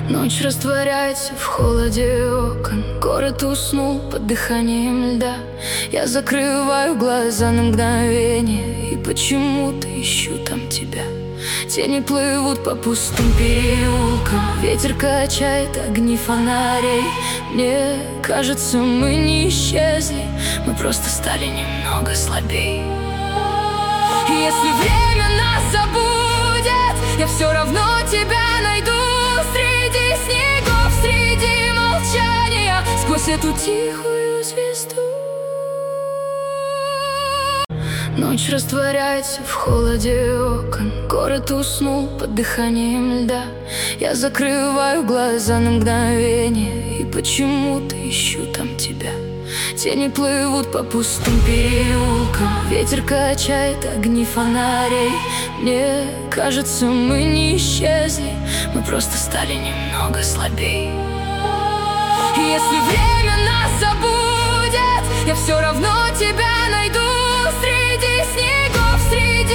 Ночь растворяется в холоде окон. Город уснул под дыханием льда. Я закрываю глаза на мгновение и почему-то ищу там тебя. Тени плывут по пустым переулкам. Ветер качает огни фонарей. Мне кажется, мы не исчезли, мы просто стали немного слабей. И если время нас забудет, я все равно тебя найду. Среди снегов, среди молчания, сквозь эту тихую звезду. Ночь растворяется в холоде окон. Город уснул под дыханием льда. Я закрываю глаза на мгновение и почему-то ищу там тебя. Тени плывут по пустым переулкам. Ветер качает огни фонарей. Мне кажется, мы не исчезли, мы просто стали немного слабей. И если время нас забудет, я все равно тебя